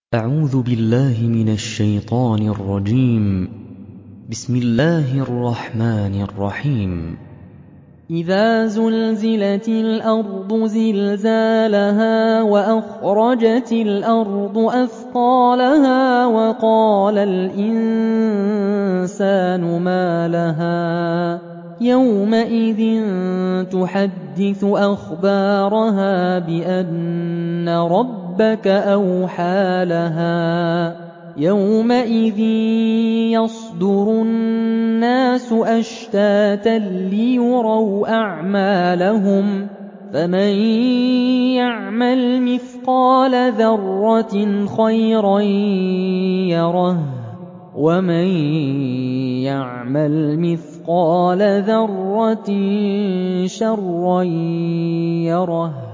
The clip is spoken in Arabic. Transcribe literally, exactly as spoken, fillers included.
أعوذ بالله من الشيطان الرجيم. بسم الله الرحمن الرحيم. إذا زلزلت الأرض زلزالها وأخرجت الأرض أثقالها وقال الإنسان ما لها يومئذ تحدث أخبارها بأن ربك أوحى لها يومئذ يصدر الناس أشتاتا ليروا أعمالهم فمن يعمل مثقال ذرة خيرا يره ومن يعمل مثقال ذرة شرا يره